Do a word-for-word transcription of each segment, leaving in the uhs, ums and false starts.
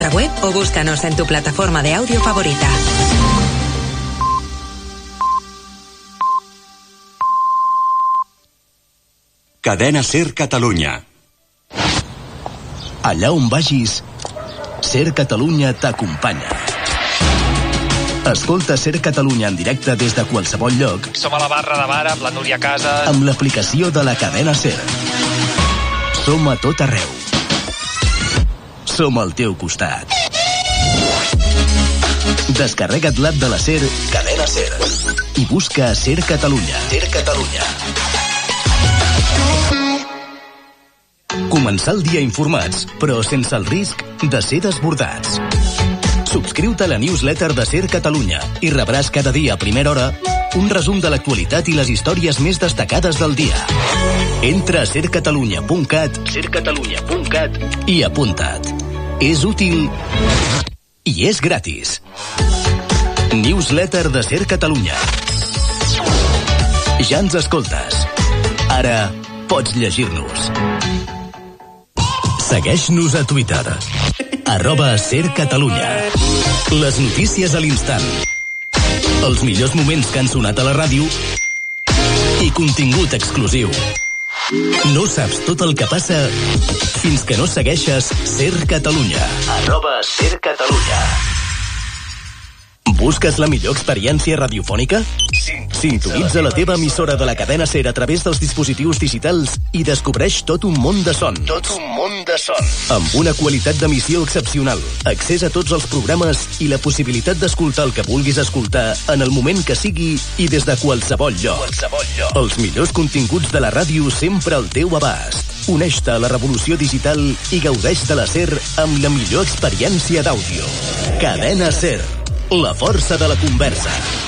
web o búscanos en tu plataforma de audio favorita. Cadena Ser Catalunya. Allà on vagis, Ser Catalunya t'acompanya. Escolta Ser Catalunya en directe des de qualsevol lloc. Som a la barra de bar amb la Núria Casas. Amb l'aplicació de la cadena Ser. Som a tot arreu. Som al teu costat. Descarrega't l'app de la Ser, Cadena Ser, i busca Ser Catalunya. Ser Catalunya. Començar el dia informats, però sense el risc de ser desbordats. Subscriu-te a la newsletter de Ser Catalunya i rebràs cada dia a primera hora un resum de l'actualitat i les històries més destacades del dia. Entra a ser catalunya punt cat ser catalunya punt cat i apunta't. És útil i és gratis. Newsletter de Ser Catalunya. Ja ens escoltes. Ara pots llegir-nos. Segueix-nos a Twitter. Arroba Ser Catalunya. Les notícies a l'instant. Els millors moments que han sonat a la ràdio i contingut exclusiu. No saps tot el que passa fins que no segueixes Ser Catalunya. Arroba Ser Catalunya. Busques la millor experiència radiofònica? Sintonitza la teva emissora de la cadena Ser a través dels dispositius digitals i descobreix tot un món de son. Tot un món de son. Amb una qualitat d'emissió excepcional, accés a tots els programes i la possibilitat d'escoltar el que vulguis escoltar en el moment que sigui i des de qualsevol lloc. Qualsevol lloc. Els millors continguts de la ràdio sempre al teu abast. Uneix-te a la revolució digital i gaudeix de la Ser amb la millor experiència d'àudio. Cadena Ser. La força de la conversa.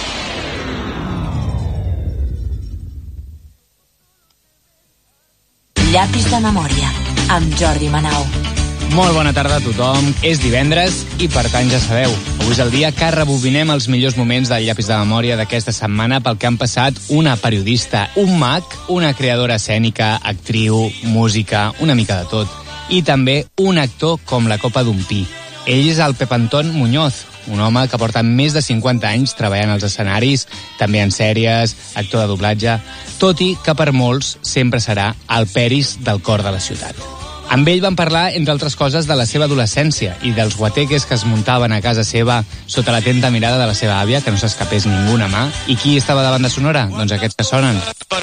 Llapis de memòria, amb Jordi Manau. Molt bona tarda a tothom. És divendres i, per tant, ja sabeu, avui és el dia que rebobinem els millors moments del llapis de memòria d'aquesta setmana pel que han passat una periodista, un mag, una creadora escènica, actriu, música, una mica de tot, i també un actor com la copa d'un pi. Ell és el Pep Anton Muñoz, un home que porta més de cinquanta anys treballant als escenaris, també en sèries, actor de doblatge, tot i que per molts sempre serà el Peris del cor de la ciutat. Amb ell vam parlar, entre altres coses, de la seva adolescència i dels guateques que es muntaven a casa seva sota l'atenta mirada de la seva àvia, que no s'escapés ningú una mà. I qui estava davant de sonora? Doncs aquests que sonen.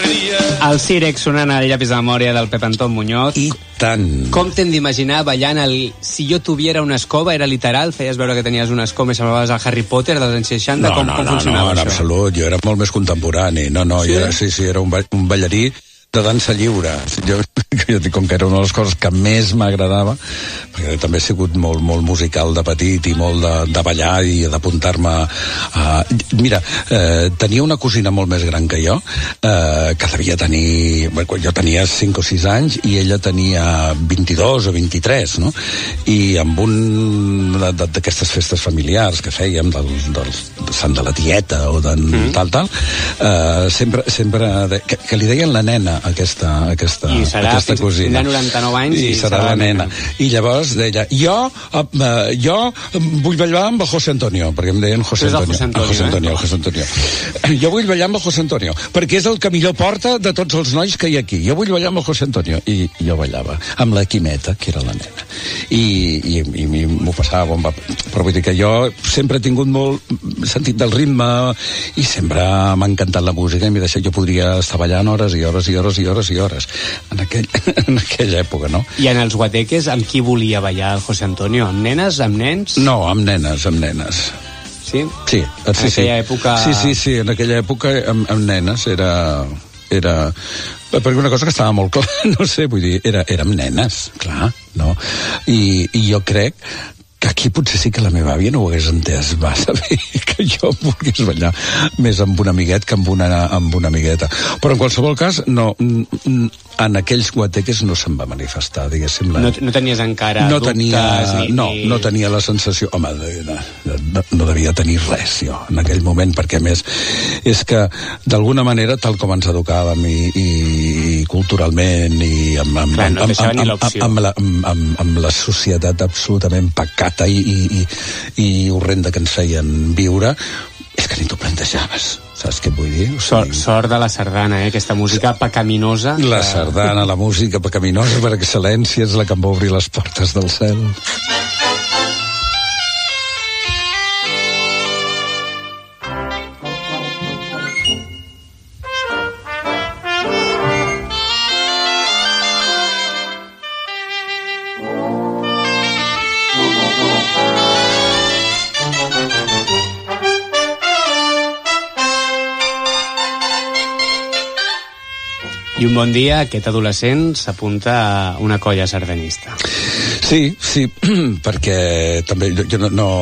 El Cirex sonant al llapis de memòria del Pep Anton Muñoz. I tant. Com t'hem d'imaginar ballant el Si jo tuviera una escoba? Era literal? Feies veure que tenies una escoba i semblaves al Harry Potter dels anys seixanta? No, com, no, com no, funcionava no, en això? absolut. Jo era molt més contemporani. No, no, sí? Jo era, sí, sí, era un, ba un ballarí de dansa lliure. Jo, com que era una de les coses que més m'agradava, perquè també he sigut molt, molt musical de petit i molt de, de ballar i d'apuntar-me a... Mira, eh, tenia una cosina molt més gran que jo, eh, que devia tenir... Quan jo tenia cinc o sis anys i ella tenia vint-i-dos o vint-i-tres, no? I amb un d'aquestes festes familiars que fèiem, del, del Sant de la Tieta o de mm. tal, tal, eh, sempre, sempre de, que, que li deien la nena, aquesta, aquesta, I serà aquesta cosina. Tindrà noranta-nou anys i, i serà, serà la nena. I llavors deia, jo, uh, jo vull ballar amb el José Antonio, perquè em deien José Antonio. José Antonio, el José Antonio, eh? el José Antonio. Jo vull ballar amb el José Antonio, perquè és el que millor porta de tots els nois que hi ha aquí. Jo vull ballar amb el José Antonio. I jo ballava amb la Quimeta, que era la nena. I, i, i, i m'ho passava bomba. Però vull dir que jo sempre he tingut molt sentit del ritme i sempre m'ha encantat la música i m'he deixat, jo podria estar ballant hores i hores i hores i hores i hores en, aquell, en aquella època, no? I en els guateques, amb qui volia ballar el José Antonio? Amb nenes, amb nens? No, amb nenes, amb nenes. Sí? Sí, sí, en aquella sí. època... Sí, sí, sí, en aquella època amb, amb nenes era... era... perquè una cosa que estava molt clar, no sé, vull dir, era, era amb nenes, clar, no? I, i jo crec que aquí potser sí que la meva àvia no ho hagués entès, va saber que jo volgués ballar més amb un amiguet que amb una, amb una amigueta. Però en qualsevol cas, no, en aquells guateques no se'n va manifestar, diguéssim. La... No, no tenies encara no dubtes? Tenia, ni, no, ni... no tenia la sensació... Home, no, no, no devia tenir res, jo, en aquell moment, perquè, a més, és que, d'alguna manera, tal com ens educàvem i, i, i culturalment i amb, amb, Clar, no amb, deixava amb, ni amb, l'opció. amb, la, amb, amb, amb la societat absolutament pecata i, i, i, i horrenda que ens feien viure, és que ni t'ho plantejaves, saps què vull dir? O sigui, sort, sort de la sardana, eh? Aquesta música pecaminosa. La que... sardana, la música pecaminosa per excel·lència és la que em va obrir les portes del cel. I un bon dia aquest adolescent s'apunta a una colla sardanista. Sí, sí, perquè també jo, jo no... no...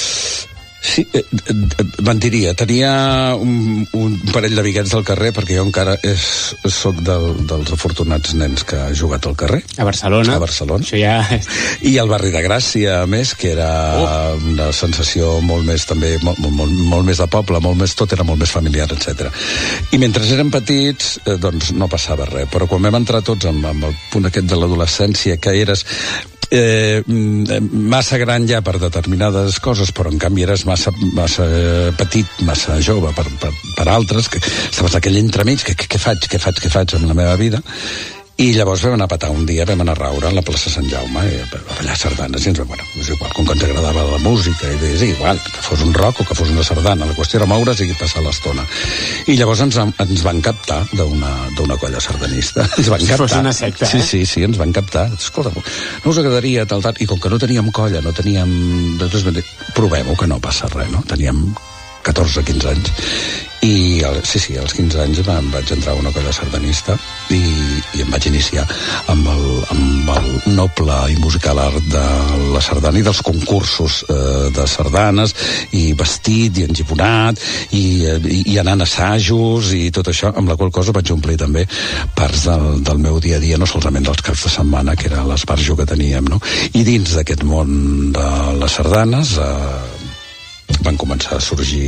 Sí, eh, eh, mentiria. Tenia un, un parell d'amiguets del carrer, perquè jo encara és, soc del, dels afortunats nens que ha jugat al carrer. A Barcelona. A Barcelona. Això ja... I al barri de Gràcia, a més, que era oh. una sensació molt més, també, molt, molt, molt més de poble, molt més, tot era molt més familiar, etcètera. I mentre érem petits, eh, doncs no passava res. Però quan vam entrar tots amb, amb el punt aquest de l'adolescència, que eres... Eh, massa gran ja per determinades coses, però en canvi eres massa, massa petit, massa jove per, per, per altres, que estaves aquell entremig, que què faig, què faig, què faig amb la meva vida. I llavors vam anar a petar un dia, vam anar a raure a la plaça Sant Jaume, i a ballar sardanes, i ens vam, bueno, és igual, com que ens agradava la música, i és igual, que fos un rock o que fos una sardana, la qüestió era moure's i passar l'estona. I llavors ens, ens van captar d'una, d'una colla sardanista. Ens van captar. Fos una secta, sí, eh? sí, sí, ens van captar. Escolta, no us agradaria tal, tal, i com que no teníem colla, no teníem... Provem-ho, que no passa res, no? Teníem catorze o quinze anys, i el, sí, sí, als quinze anys em vaig entrar a una colla sardanista i, i em vaig iniciar amb el, amb el noble i musical art de la sardana i dels concursos eh, de sardanes, i vestit i engiponat i, i, i anant a assajos i tot això, amb la qual cosa vaig omplir també parts del, del meu dia a dia, no solament dels caps de setmana, que era l'esbarjo que teníem, no? I dins d'aquest món de les sardanes eh, van començar a sorgir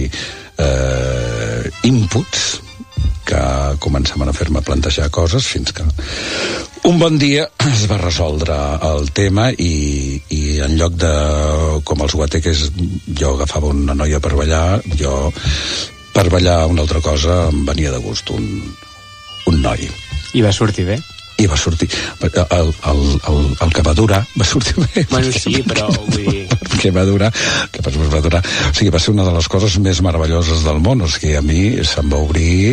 eh, inputs que començaven a fer-me plantejar coses, fins que un bon dia es va resoldre el tema i, i en lloc de, com els guateques, jo agafava una noia per ballar, jo per ballar una altra cosa em venia de gust un, un noi. I va sortir bé? I va sortir, el, el, el, el que va durar va sortir bé. Bueno, sí, però vull dir... Perquè va durar, que va durar, o sigui, va ser una de les coses més meravelloses del món, o sigui, a mi se'm va obrir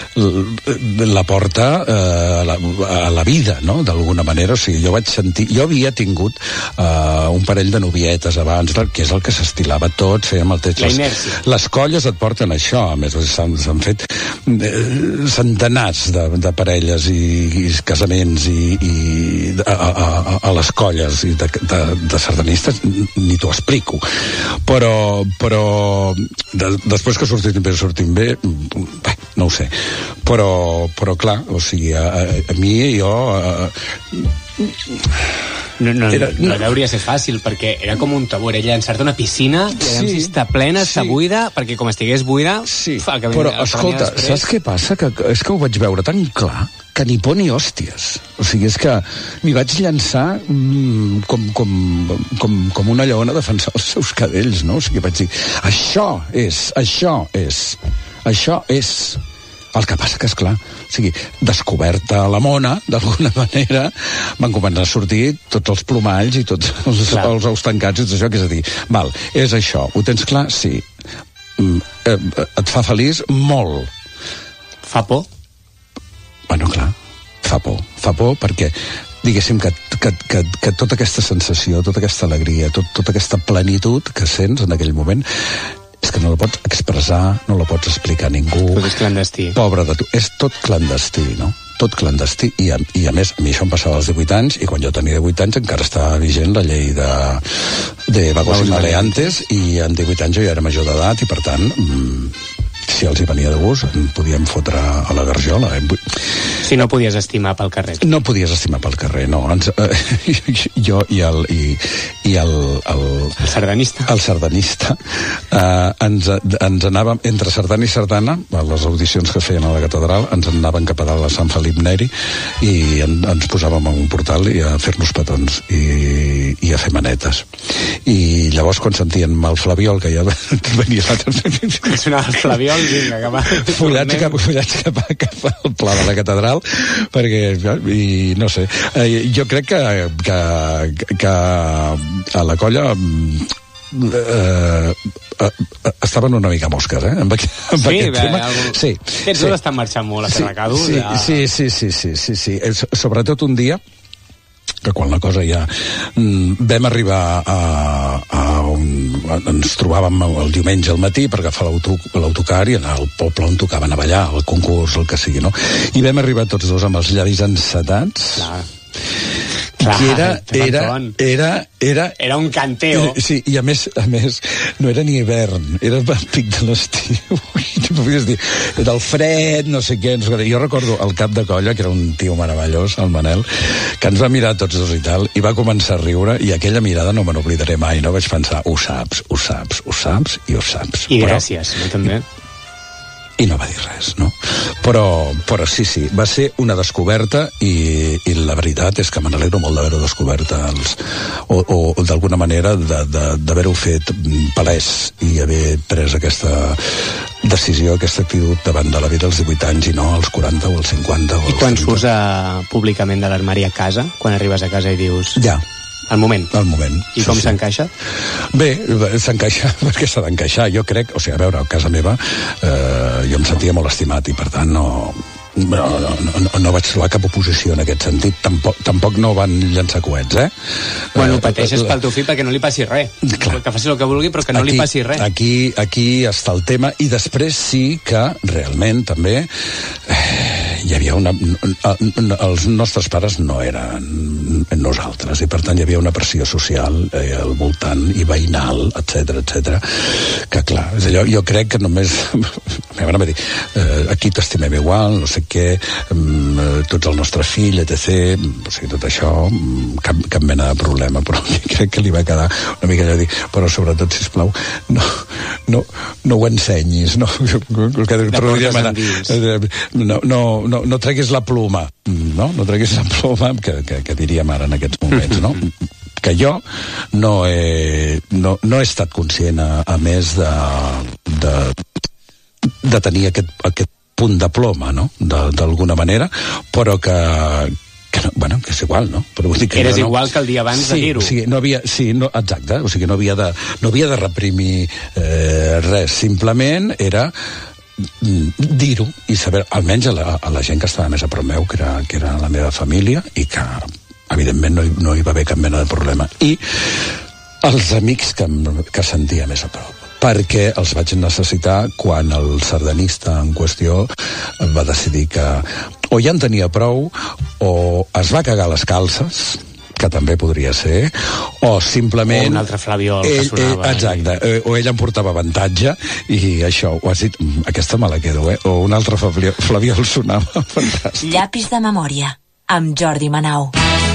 la porta eh, a, la, a la vida, no?, d'alguna manera, o sigui, jo vaig sentir, jo havia tingut eh, un parell de novietes abans, que és el que s'estilava tot, fèiem el text. La inèrcia. Les colles et porten això, a més, s'han fet eh, centenars de, de parelles i, i casaments i, i a, a, a les colles i de, de, de sardanistes ni t'ho explico, però però de, després que surtin bé surtin bé, bé, no ho sé, però, però clar, o sigui, a, a mi jo a, No, no, era, no, no hauria ser fàcil, perquè era com un tabú, era llançar-te una piscina i sí, si està plena, està sí. buida, perquè com estigués buida... Sí, fa, que però venia, escolta, saps què passa? Que, és que ho vaig veure tan clar que ni por ni hòsties. O sigui, és que m'hi vaig llançar mm, com, com, com, com una lleona a defensar els seus cadells, no? O sigui, vaig dir, això és, això és, això és... El que passa que, esclar, o sigui, descoberta la mona, d'alguna manera, van començar a sortir tots els plomalls i tots els, els ous tancats i tot això, que és a dir, val, és això, ho tens clar? Sí. Mm, eh, et fa feliç? Molt. Fa por? Bueno, clar, fa por. Fa por perquè diguéssim que, que, que, que tota aquesta sensació, tota aquesta alegria, tot, tota aquesta plenitud que sents en aquell moment, és que no la pots expressar, no la pots explicar a ningú. Tot és clandestí. Pobre de tu. És tot clandestí, no? Tot clandestí. I a, i a més, a mi això em passava als divuit anys, i quan jo tenia divuit anys encara estava vigent la llei de, de vagos y maleantes, i en divuit anys jo ja era major d'edat, i per tant, mmm, si els hi venia de gust, em podíem fotre a la garjola. Eh? Si no podies estimar pel carrer. No podies estimar pel carrer, no. Ens, eh, jo i el, i, i el, el, el sardanista, el sardanista eh, ens, ens anàvem, entre sardana i sardana, a les audicions que feien a la catedral, ens anàvem cap a dalt a Sant Felip Neri i en, ens posàvem en un portal i a fer-nos petons i, i a fer manetes. I llavors quan sentíem el flabiol, que ja venia l'altre... Que sonava el flabiol, vinga, cap a... Follats cap, follats cap, cap al pla de la catedral, perquè, i no sé, eh, jo crec que, que, que a la colla eh, eh, estaven una mica mosques, eh? Amb, aquest, amb sí, aquest bé, tema. Algú... Sí, Aquests sí. dos estan marxant molt a fer sí, recado. Sí, ja... sí, sí, sí, sí, sí, sí, sí. Sobretot un dia que quan la cosa ja mm, vam arribar a, a un, a, ens trobàvem el diumenge al matí per agafar l'autocar i anar al poble on tocaven a ballar, al concurs, el que sigui, no? I vam arribar tots dos amb els llavis encetats. Clar. Clar, que era, era, era, era... Era un canteo. Sí, i a més, a més, no era ni hivern, era el pic de l'estiu. Podies dir, del fred, no sé què. No sé què. Jo recordo el cap de colla, que era un tio meravellós, el Manel, que ens va mirar tots dos i tal, i va començar a riure, i aquella mirada no me n'oblidaré mai, no? Vaig pensar, ho saps, ho saps, ho saps, i ho saps. I Però... gràcies, no, també? I no va dir res, no? Però, però sí, sí, va ser una descoberta i, i la veritat és que me n'alegro molt d'haver-ho descobert els, o, o, o d'alguna manera d'haver-ho fet palès i haver pres aquesta decisió, aquesta actitud davant de la vida als divuit anys i no als quaranta o als cinquanta o als I quan trenta. surts a, públicament de l'armari a casa, quan arribes a casa i dius... Ja. Al moment. Al moment. I com sí, s'encaixa? Bé, s'encaixa perquè s'ha d'encaixar. Jo crec, o sigui, a veure, a casa meva eh, jo em sentia molt estimat i per tant no... No, no, no, no vaig trobar cap oposició en aquest sentit. Tampoc, tampoc no van llançar coets, eh? Bueno, ho pateixes pel teu fill perquè no li passi res. Clar. Que faci el que vulgui, però que no aquí, li passi res. Aquí, aquí està el tema. I després sí que realment també eh, hi havia una... Els nostres pares no eren nosaltres i per tant hi havia una pressió social eh, al voltant i veïnal, etc etcètera. Que clar, és allò, jo crec que només... Me van dir, eh, aquí t'estimem igual, no sé què, um, tots el nostre fill, etcètera. O sigui, tot això, cap, cap mena de problema, però crec que li va quedar una mica allò de dir, però sobretot, sisplau, no, no, no ho ensenyis, no, que, no, no, no, no treguis la ploma, no, no treguis la ploma, que, que, que diríem ara en aquests moments, no? Que jo no he, no, no he estat conscient, a, a més de, de, de tenir aquest, aquest punt de ploma, no?, d'alguna manera, però que, que no, bueno, que és igual, no? Però vull dir que eres no, igual que el dia abans sí, de dir-ho. O sigui, no havia, sí, no, exacte, o sigui, no havia de, no havia de reprimir eh, res, simplement era dir-ho i saber, almenys a la, a la gent que estava més a prop meu, que era, que era la meva família, i que evidentment no hi, no hi va haver cap mena de problema. I els amics que, que sentia més a prop, perquè els vaig necessitar quan el sardanista en qüestió va decidir que o ja en tenia prou o es va cagar les calces, que també podria ser, o simplement... O un altre flabiol ell, que sonava. Ell, exacte, i... o ell em portava avantatge, i això, ho has dit, aquesta me la quedo, eh? O un altre flabiol, flabiol sonava fantàstic. Llapis de memòria, amb Jordi Manau.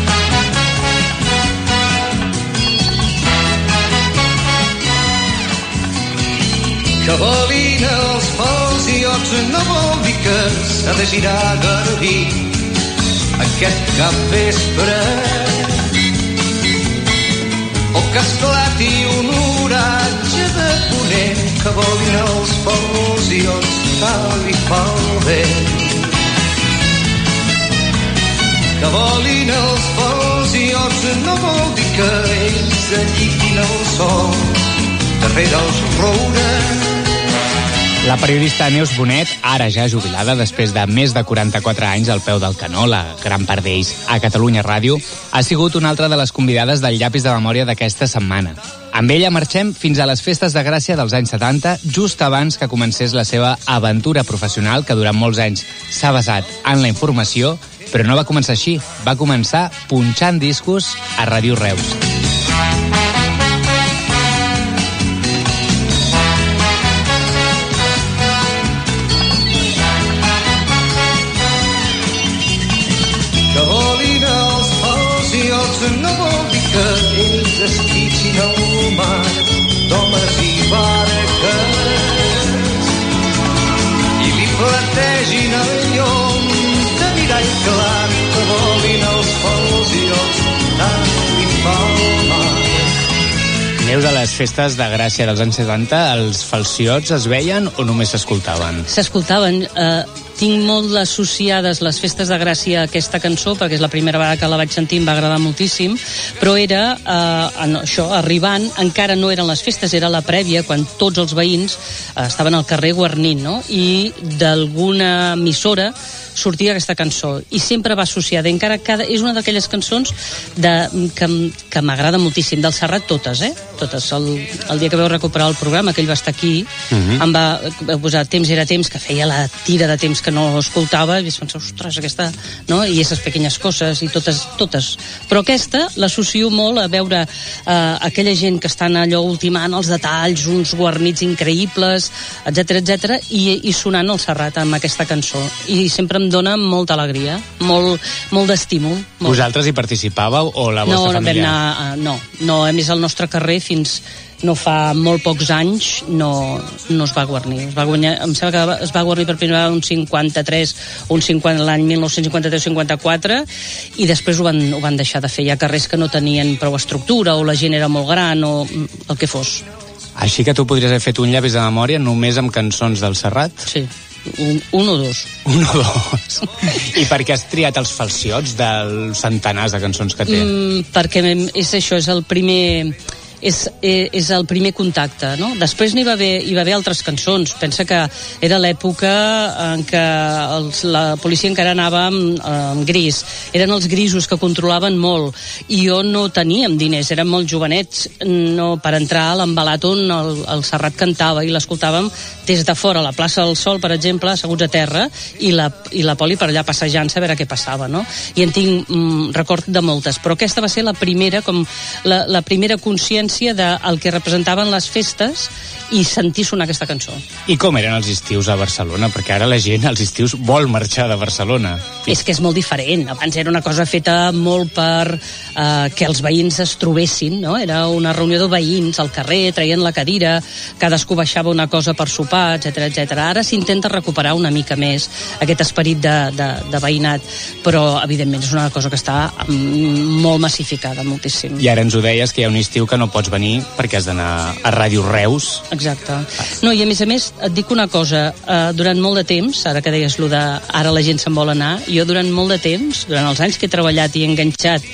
Que volin els fols i ots no vol dir que s'ha de girar a Garbí aquest capvespre, o que esclati un oratge de ponent. Que volin els fols i ots tal i pel vent, que volin els fols i ots no vol dir que ells alliquin el sol darrere els roures. La periodista Neus Bonet, ara ja jubilada després de més de quaranta-quatre anys al peu del canó, la gran part d'ells a Catalunya Ràdio, ha sigut una altra de les convidades del Llapis de Memòria d'aquesta setmana. Amb ella marxem fins a les festes de Gràcia dels anys setanta, just abans que comencés la seva aventura professional, que durant molts anys s'ha basat en la informació, però no va començar així, va començar punxant discos a Ràdio Reus. domina el mar d'homes i barques i li plategin el llom de mirall clar que volin els pols i els tant li fa el mar. Neus, a les festes de Gràcia dels anys setanta, els falciots es veien o només s'escoltaven? S'escoltaven. Eh, tinc molt associades les festes de Gràcia a aquesta cançó, perquè és la primera vegada que la vaig sentir, em va agradar moltíssim, però era, eh, això, arribant, encara no eren les festes, era la prèvia, quan tots els veïns eh, estaven al carrer guarnint, no? I d'alguna emissora sortia aquesta cançó, i sempre va associada, encara cada, és una d'aquelles cançons de, que, que m'agrada moltíssim, del Serrat, totes, eh? Totes. El, el dia que vau recuperar el programa, que ell va estar aquí, uh-huh. em va, va posar Temps era temps, que feia la tira de temps que no escoltava, i vaig pensar, ostres, aquesta, no? I esses pequeñas coses, i totes, totes. Però aquesta l'associo molt a veure eh, aquella gent que estan allò ultimant els detalls, uns guarnits increïbles, etcètera, etcètera, i, i sonant el Serrat amb aquesta cançó. I sempre em dona molta alegria, molt, molt d'estímul. Molt. Vosaltres hi participàveu o la vostra no, família? No, no, no, a més el nostre carrer fins no fa molt pocs anys no, no es va guarnir. Es va guanyar, em sembla que es va guarnir per primera vegada un cinquanta-tres, un cinquanta, l'any mil nou-cents cinquanta-tres cinquanta-quatre, i després ho van, ho van deixar de fer. Hi ha carrers que no tenien prou estructura, o la gent era molt gran, o el que fos. Així que tu podries haver fet un llavis de memòria només amb cançons del Serrat? Sí. Un, un o dos. Un o dos. I per què has triat els falciots dels centenars de cançons que té? Mm, perquè és això, és el primer... És, és el primer contacte, no? Després n'hi va haver, hi va haver altres cançons. Pensa que era l'època en què els, la policia encara anava amb, amb gris. Eren els grisos que controlaven molt. I jo no teníem diners, érem molt jovenets. No, per entrar a l'embalat on el, el Serrat cantava, i l'escoltàvem des de fora, a la plaça del Sol, per exemple, asseguts a terra, i la, i la poli per allà passejant-se a veure què passava, no? I en tinc mm, record de moltes. Però aquesta va ser la primera, com la, la primera consciència del que representaven les festes i sentir sonar aquesta cançó. I com eren els estius a Barcelona? Perquè ara la gent als estius vol marxar de Barcelona. És que és molt diferent. Abans era una cosa feta molt per eh, que els veïns es trobessin, no? Era una reunió de veïns al carrer, traient la cadira, cadascú baixava una cosa per sopar, etcètera, etcètera. Ara s'intenta recuperar una mica més aquest esperit de, de, de veïnat, però evidentment és una cosa que està molt massificada, moltíssim. I ara ens ho deies, que hi ha un estiu que no pots venir perquè has d'anar a Ràdio Reus. Exacte. No, i a més a més, et dic una cosa, eh, durant molt de temps, ara que deies lo de ara la gent se'n vol anar, jo durant molt de temps, durant els anys que he treballat i enganxat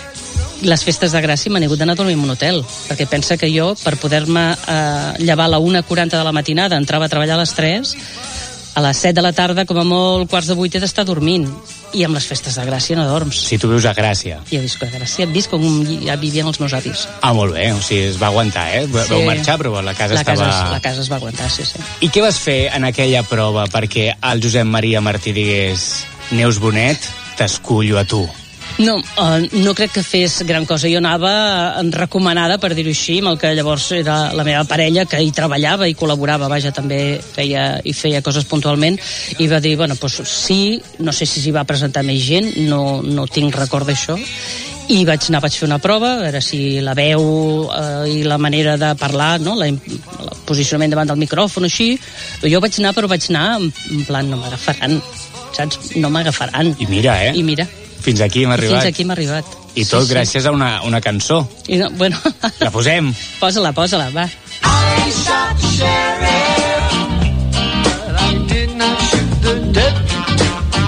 les festes de Gràcia, me n'he hagut d'anar a dormir en un hotel, perquè pensa que jo, per poder-me eh, llevar a la una quaranta de la matinada, entrava a treballar a les tres, a les set de la tarda, com a molt quarts de vuit, he d'estar dormint. I amb les festes de Gràcia no dorms. Si tu vius a Gràcia. Jo visc a Gràcia, visc com ja vivien els meus avis. Ah, molt bé, o sigui, es va aguantar, eh? Sí. Vau marxar, però la casa la estava... Casa, la casa es va aguantar, sí, sí. I què vas fer en aquella prova perquè el Josep Maria Martí digués Neus Bonet, t'escullo a tu? No, uh, no crec que fes gran cosa. Jo anava recomanada, per dir-ho així, amb el que llavors era la meva parella, que hi treballava i col·laborava, vaja, també feia, i feia coses puntualment, i va dir, bueno, doncs sí, no sé si s'hi va presentar més gent, no, no tinc record d'això, i vaig anar, vaig fer una prova, a veure si la veu eh, i la manera de parlar, no? la, el posicionament davant del micròfon, així. Jo vaig anar, però vaig anar en, en plan, no m'agafaran, saps? No m'agafaran. I mira, eh? I mira. Fins aquí hem arribat. Fins aquí hem arribat. I tot sí, gràcies sí. a una, una cançó. I no, bueno. La posem. Posa-la, posa-la, va. I shot the sheriff, but I did not shoot the deputy.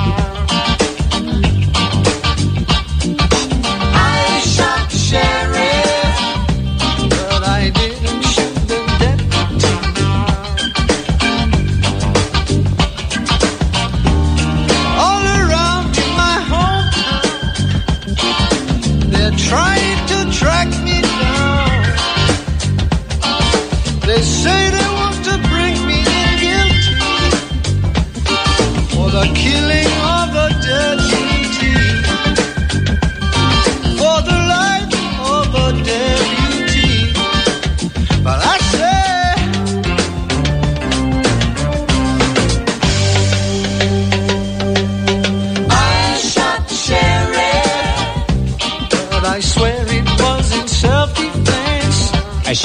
I shot the sheriff, but I didn't shoot the deputy. All around my hometown, they're trying to track me down. They say they want to bring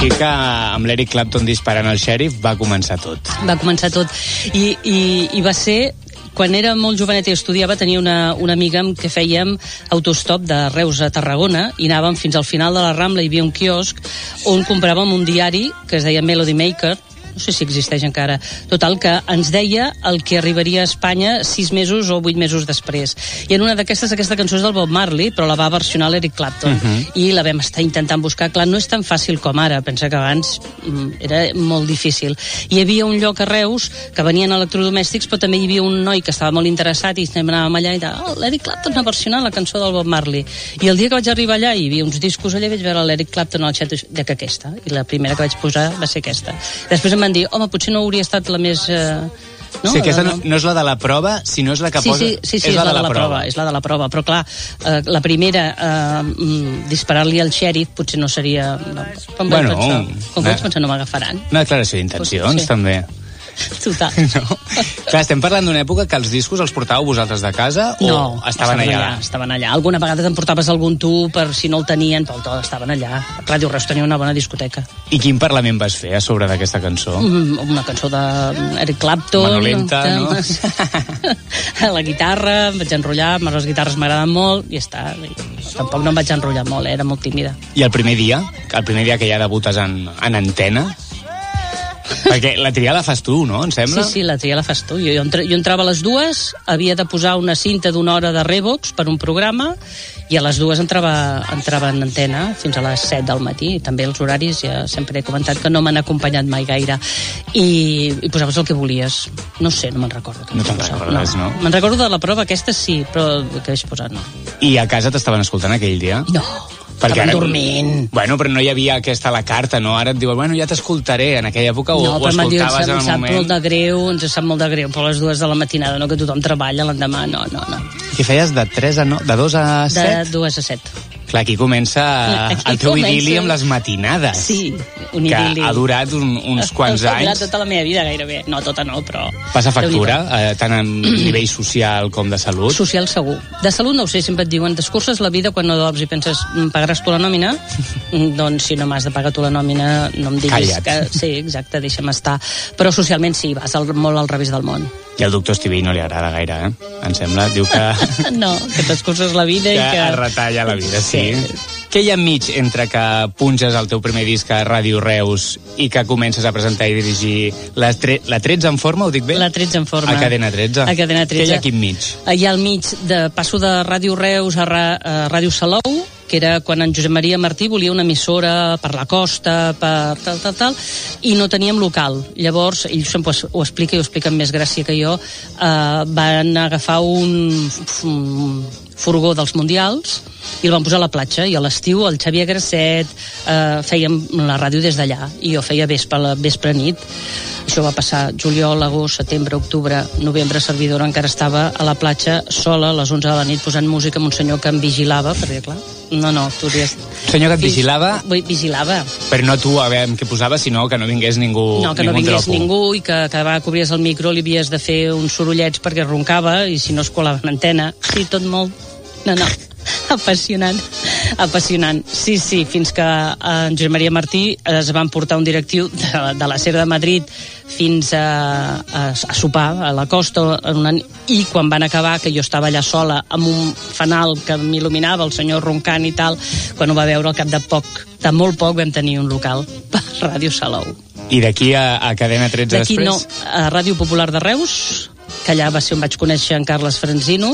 Així que amb l'Eric Clapton disparant al xèrif va començar tot. Va començar tot. I, i, i va ser... Quan era molt jovenet i estudiava, tenia una, una amiga amb què fèiem autostop de Reus a Tarragona i anàvem fins al final de la Rambla, hi havia un quiosc on compràvem un diari que es deia Melody Maker, no sé si existeix encara, total, que ens deia el que arribaria a Espanya sis mesos o vuit mesos després. I en una d'aquestes, aquesta cançó és del Bob Marley, però la va versionar l'Eric Clapton. Uh-huh. I la vam estar intentant buscar. Clar, no és tan fàcil com ara, pensa que abans era molt difícil. Hi havia un lloc a Reus que venien electrodomèstics, però també hi havia un noi que estava molt interessat i anàvem allà i deia, oh, l'Eric Clapton ha versionat la cançó del Bob Marley. I el dia que vaig arribar allà hi havia uns discos allà i vaig veure l'Eric Clapton al xat de que aquesta. I la primera que vaig posar va ser aquesta. Després em van dir, home, potser no hauria estat la més... Eh, no? Sí, aquesta no, no és la de la prova, sinó és la que sí, posa... Sí, sí, sí és, és la, la de la, la prova. prova. És la de la prova, però clar, eh, la primera, eh, disparar-li al xèrif, potser no seria... No, com bueno, vaig pensar, com vaig pensar, no m'agafaran. Una declaració d'intencions, sí. També. Total. No. Clar, estem parlant d'una època que els discos els portàveu vosaltres de casa o no, estaven, estaven allà? allà? Estaven allà. Alguna vegada t'emportaves algun tu per si no el tenien, però tot estaven allà. Ràdio Reus tenia una bona discoteca. I quin parlament vas fer a sobre d'aquesta cançó? Una cançó d'Eric Clapton. Manolenta, no? A la guitarra, em vaig enrotllar, les guitarres m'agraden molt i ja està. Tampoc no em vaig enrotllar molt, era molt tímida. I el primer dia? El primer dia que ja debutes en, en antena? Perquè la tria la fas tu, no? Em sembla? Sí, sí, la tria la fas tu. Jo, jo, entra, jo entrava a les dues, havia de posar una cinta d'una hora de Revox per un programa i a les dues entrava, entrava en antena fins a les set del matí. I també els horaris, ja sempre he comentat que no m'han acompanyat mai gaire. I, i posaves el que volies. No sé, no me'n recordo. No te'n recordes, no? no? Me'n recordo de la prova, aquesta sí, però que vaig posar no. I a casa t'estaven escoltant aquell dia? No. Perquè estaven ara, dormint. Bueno, però no hi havia aquesta a la carta, no? Ara et diuen, bueno, ja t'escoltaré. En aquella època o, no, o escoltaves en el moment... No, però sap molt de greu, ens sap molt de greu, però a les dues de la matinada, no, que tothom treballa l'endemà, no, no, no. Què feies de tres a no, de dos a set? De dues a set. Clar, aquí comença aquí el teu comença... idili amb les matinades. Sí, un idili. Que ha durat un, uns quants ha anys. Ha durat tota la meva vida, gairebé. No, tota no, però... Passa factura, eh, tant a nivell social com de salut? Social segur. De salut no ho sé, sempre et diuen, t'escurces la vida quan no dorms i penses, pagaràs tu la nòmina? Doncs si no m'has de pagar tu la nòmina, no em diguis Calla't. que... Sí, exacte, deixa'm estar. Però socialment sí, vas al, molt al revés del món. I al doctor Estivill no li agrada gaire, eh? Em sembla, diu que... No, que t'escurces la vida que i que... Que retalla la vida, sí. sí. Què hi ha enmig entre que punges el teu primer disc a Ràdio Reus i que comences a presentar i dirigir la, tre la tretze en forma, ho dic bé? La tretze en forma. A Cadena tretze. A Cadena tretze. Què hi ha aquí enmig? Hi ha al mig, de, passo de Ràdio Reus a, Ra, a Ràdio Salou, que era quan en Josep Maria Martí volia una emissora per la costa, per tal, tal, tal, i no teníem local. Llavors, ell sempre ho explica i ho explica amb més gràcia que jo, eh, van agafar un, un furgó dels mundials i el van posar a la platja, i a l'estiu el Xavier Grasset eh, fèiem la ràdio des d'allà, i jo feia vespre, vespre nit. Això va passar juliol, agost, setembre, octubre, novembre. Servidora encara estava a la platja sola a les onze de la nit posant música amb un senyor que em vigilava, perquè clar, no, no, tu hauries... Senyor que et vigilava? Vigilava. Però no tu a veure què posava, sinó que no vingués ningú. No, que no vingués tropo. ningú, i que cada vegada que obries el micro li havies de fer uns sorollets perquè roncava, i si no es colava en antena. Sí, tot molt... No, no, apassionant, apassionant. Sí, sí, fins que en Josep Maria Martí es van portar un directiu de, de la Ser de Madrid fins a, a, a sopar a la costa, en una, i quan van acabar, que jo estava allà sola amb un fanal que m'il·luminava, el senyor roncant i tal, quan ho va veure al cap de poc, de molt poc, vam tenir un local per Ràdio Salou. I d'aquí a, a Cadena tretze després? D'aquí no, a Ràdio Popular de Reus, que allà va ser on vaig conèixer en Carles Franzino,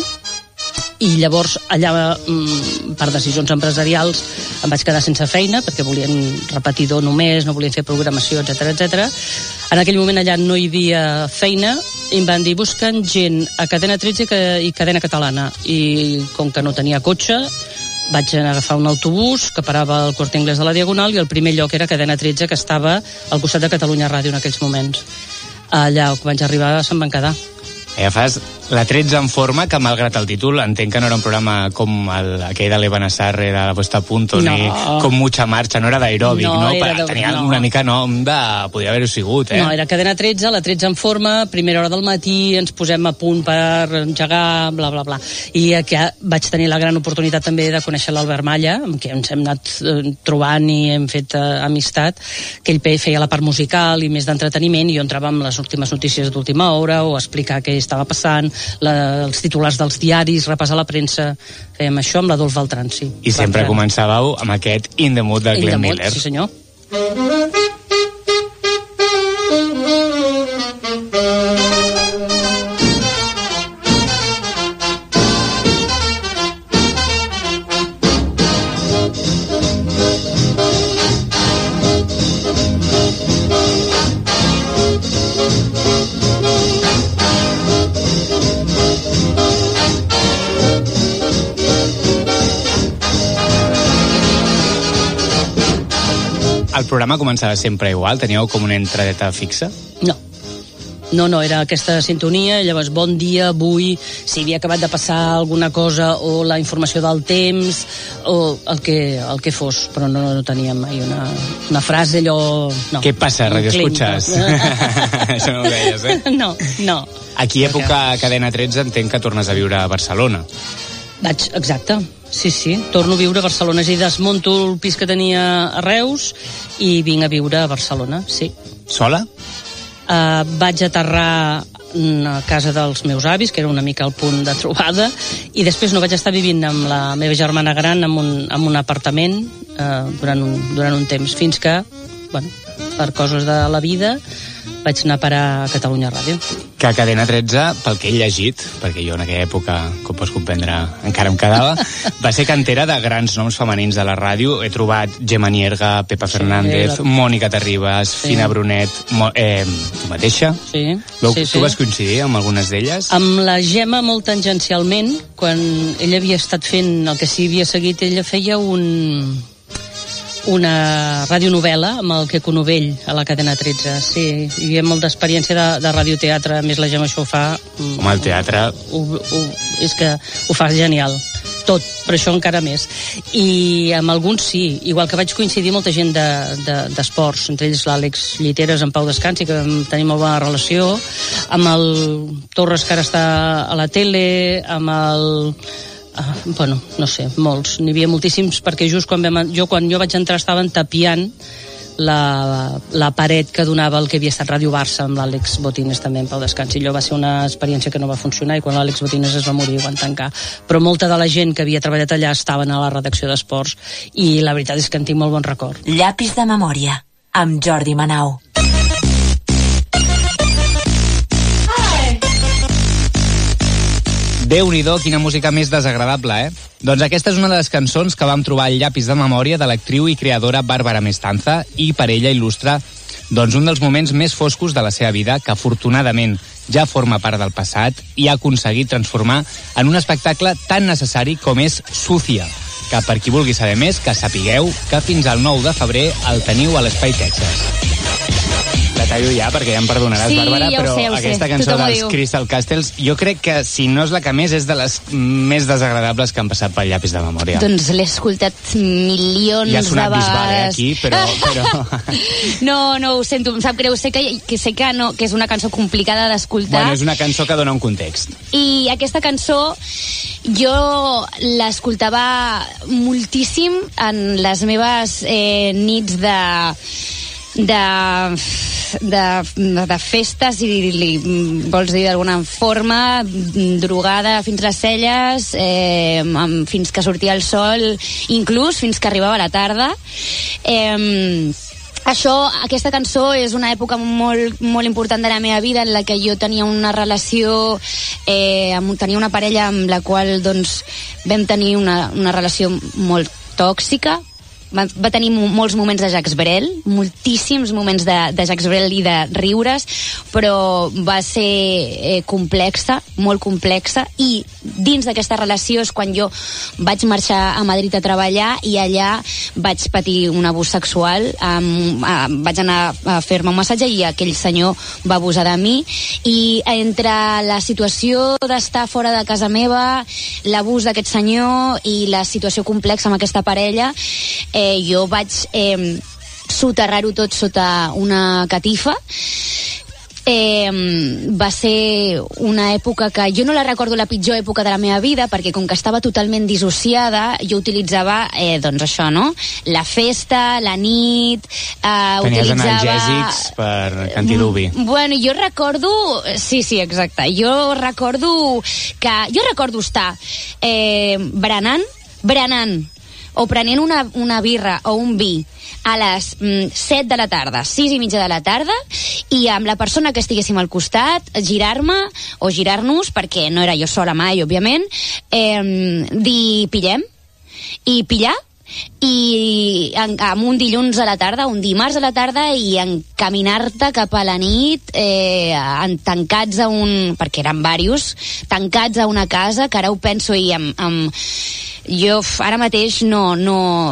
i llavors allà, per decisions empresarials, em vaig quedar sense feina perquè volien repetidor només, no volien fer programació, etcètera, etcètera. En aquell moment allà no hi havia feina i em van dir, busquen gent a Cadena tretze i Cadena Catalana, i com que no tenia cotxe vaig agafar un autobús que parava al Corte Inglés de la Diagonal, i el primer lloc era Cadena tretze, que estava al costat de Catalunya Ràdio en aquells moments. Allà quan vaig arribar se'n van quedar. Ja fas La tretze en forma, que malgrat el títol entenc que no era un programa com el, aquell de l'Eva Nassar, era la Puesta a Punto, no. Ni com Mucha Marcha, no era d'aeròbic, no? no? Era de... Tenia no. una mica nom de... Podria haver-ho sigut, eh? No, era Cadena tretze, la tretze en forma, primera hora del matí, ens posem a punt per engegar, bla, bla, bla. I aquí vaig tenir la gran oportunitat també de conèixer l'Albert Malla, amb qui ens hem anat trobant i hem fet eh, amistat, que ell feia la part musical i més d'entreteniment, i jo entrava amb les últimes notícies d'última hora o explicar què estava passant, La, els titulars dels diaris, repassar la premsa. Fèiem això amb l'Adolf Beltrán, sí. I sempre Beltrán. Començàveu amb aquest In the Mood de In Glenn the Miller. Mood, sí senyor. El programa començava sempre igual? Teníeu com una entradeta fixa? No. No, no, era aquesta sintonia, llavors bon dia, avui, si havia acabat de passar alguna cosa o la informació del temps o el que, el que fos, però no, no teníem mai una, una frase allò... No. Què passa, Radio Escuchas? Això no ho deies, eh? No, no. Aquí, època Cadena tretze, entenc que tornes a viure a Barcelona. Vaig, exacte, sí, sí, torno a viure a Barcelona, és a dir, desmunto el pis que tenia a Reus i vinc a viure a Barcelona, sí. Sola? Uh, vaig aterrar a casa dels meus avis, que era una mica el punt de trobada, i després no vaig estar vivint amb la meva germana gran en un, en un apartament uh, durant, un, durant un temps, fins que, bueno, per coses de la vida, vaig anar a parar a Catalunya Ràdio. Que a Cadena tretze, pel que he llegit, perquè jo en aquella època, com pots comprendre, encara em quedava, va ser cantera de grans noms femenins de la ràdio. He trobat Gemma Nierga, Pepa Fernández, sí, la... Mònica Terribas, sí. Fina Brunet, Mo... eh, tu mateixa. Sí, Veu, sí, tu sí. vas coincidir amb algunes d'elles? Amb la Gemma molt tangencialment, quan ella havia estat fent el que sí havia seguit, ella feia un... una radionovel·la amb el Queco Novell a la Cadena tretze, sí, hi havia molta experiència de, de radioteatre, a més la Gemma això ho fa... Com el teatre... Ho, ho, és que ho fa genial, tot, però això encara més. I amb alguns sí, igual que vaig coincidir molta gent d'esports, de, de, entre ells l'Àlex Lliteres, en Pau Descansi, que tenim molt bona relació, amb el Torres, que ara està a la tele, amb el... Uh, bueno, no sé, molts, n'hi havia moltíssims, perquè just quan vam, jo quan jo vaig entrar estaven tapiant la, la paret que donava el que havia estat Ràdio Barça amb l'Àlex Botines també en Pau Descansi. Allò va ser una experiència que no va funcionar i quan l'Àlex Botines es va morir ho van tancar, però molta de la gent que havia treballat allà estaven a la redacció d'esports i la veritat és que en tinc molt bon record. Llapis de memòria, amb Jordi Manau. Déu-n'hi-do, quina música més desagradable, eh? Doncs aquesta és una de les cançons que vam trobar al llapis de memòria de l'actriu i creadora Bàrbara Mestanza, i per ella il·lustra doncs, un dels moments més foscos de la seva vida, que afortunadament ja forma part del passat i ha aconseguit transformar en un espectacle tan necessari com és Sucia, que per qui vulgui saber més, que sapigueu que fins al nou de febrer el teniu a l'Espai Texas. La tallo ja, perquè ja em perdonaràs, sí, Bàrbara, ja però sé, ja aquesta sé. cançó Tothom dels Crystal Castles, jo crec que, si no és la que més, és de les més desagradables que han passat pel llapis de memòria. Doncs l'he escoltat milions de vegades. Ja ha sonat Bisbal, eh, aquí, però... però... no, no, ho sento, em sap greu. Sé que, que, sé que, no, que és una cançó complicada d'escoltar. Bueno, és una cançó que dona un context. I aquesta cançó jo l'escoltava moltíssim en les meves eh, nits de... de De, de festes, i li vols dir d'alguna forma, drogada fins les celles, eh, fins que sortia el sol, inclús fins que arribava la tarda. Eh, això, aquesta cançó és una època molt, molt important de la meva vida, en la que jo tenia una relació, eh, amb, tenia una parella amb la qual doncs, vam tenir una, una relació molt tòxica, va, va tenir molts moments de Jacques Brel, moltíssims moments de, de Jacques Brel i de riures, però va ser eh, complexa, molt complexa, i dins d'aquesta relació és quan jo vaig marxar a Madrid a treballar i allà vaig patir un abús sexual, um, uh, vaig anar a fer-me un massatge i aquell senyor va abusar de mi, i entre la situació d'estar fora de casa meva, l'abús d'aquest senyor i la situació complexa amb aquesta parella, eh, jo vaig eh, soterrar-ho tot sota una catifa. Eh, va ser una època que jo no la recordo la pitjor època de la meva vida, perquè com que estava totalment dissociada, jo utilitzava eh, doncs això, no? La festa, la nit, eh, Tenies utilitzava... analgèsics per cantilubi. Bueno, jo recordo... Sí, sí, exacte. Jo recordo que... Jo recordo estar eh, berenant, berenant, o prenent una, una birra o un vi a les mm, set de la tarda, sis i mitja de la tarda, i amb la persona que estiguéssim al costat, girar-me o girar-nos, perquè no era jo sola mai, òbviament, eh, dir pillem, i pillar, i en, amb un dilluns a la tarda, un dimarts a la tarda, i encaminar-te cap a la nit, eh, en, tancats a un... perquè eren varios, tancats a una casa, que ara ho penso i amb... amb jo ara mateix no, no,